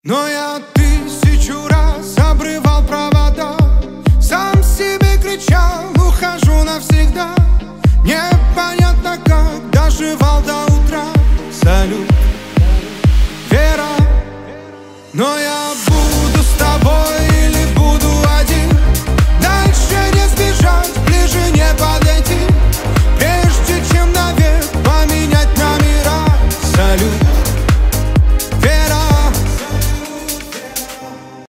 Но я 1000 раз обрывал провода, сам себе кричал: ухожу навсегда. Непонятно как доживал до утра. Салют, Вера. Но я